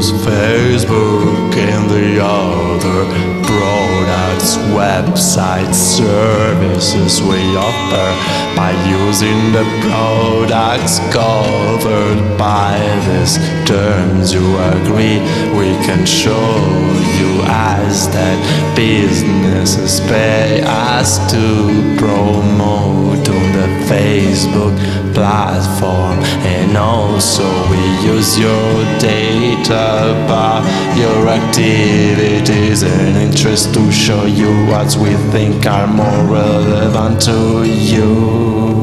use Facebook and the other products, websites, services we offer by using the products covered by these terms. You agree? We can show you as that businesses pay us to promote on the Facebook platform, and also we use your data about your activities and interests to show you what we think are more relevant to you.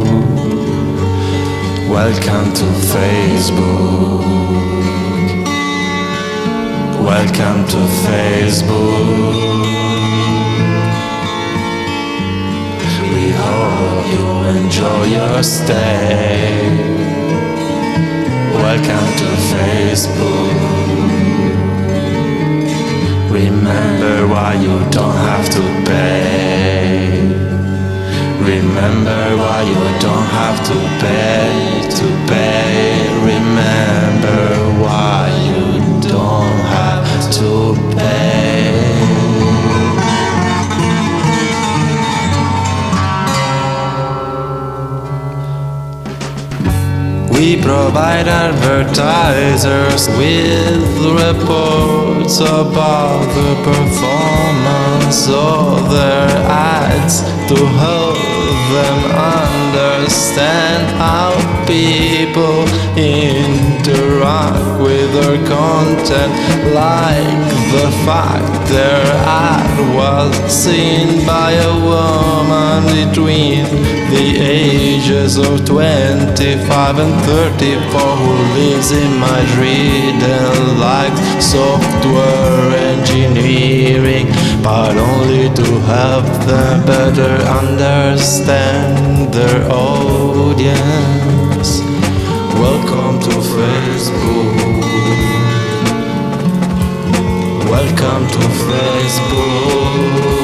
Welcome to Facebook. Welcome to Facebook. We hope you enjoy your stay. Welcome to Facebook. Remember why you don't have to pay. Remember why you don't have to pay. Remember why you don't have to pay. We provide advertisers with reports about the performance of their ads to help them understand how people interact with their content, like the fact their ad was seen by a woman between the ages of 25 and 34 who lives in Madrid and likes software engineering, but only to help them better understand their audience. Welcome to Facebook. Welcome to Facebook.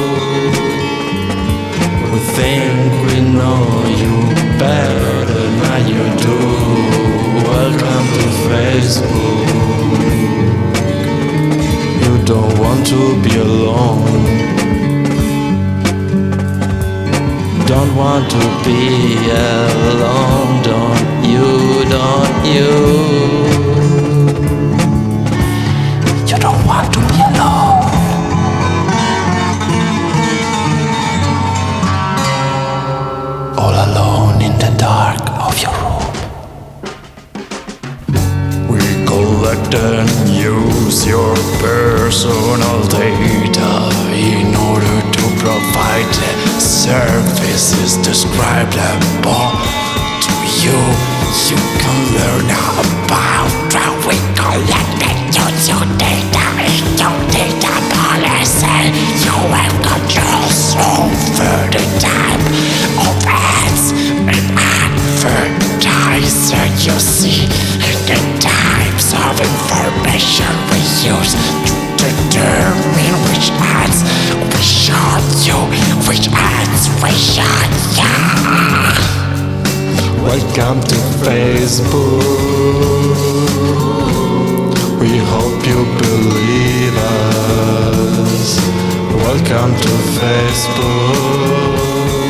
We think we know you better than you do. Welcome to Facebook. You don't want to be alone. Don't want to be alone. Don't you, don't you? You don't want to be alone. All alone in the dark of your room. We collect and use your personal data in order to provide the services described above to you. You can learn about how we collect and use your data in your data policy. You have controls over the type of ads and advertiser you see, and the types of information we use to determine which ads we show you, which ads we show you. Welcome to Facebook. We hope you believe us. Welcome to Facebook.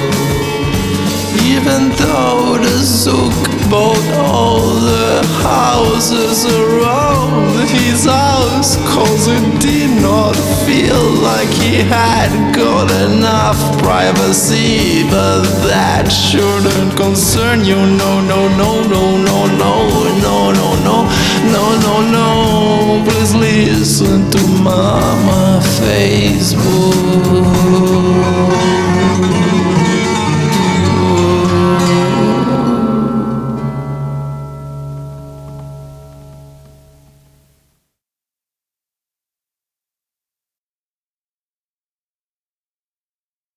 Even though the Zook bought all the houses around his house, 'cause he did not feel like he had got enough privacy. But that shouldn't concern you. No, no, no, no, no, no, no, no, no, no, no, no. Please listen to Mama Facebook.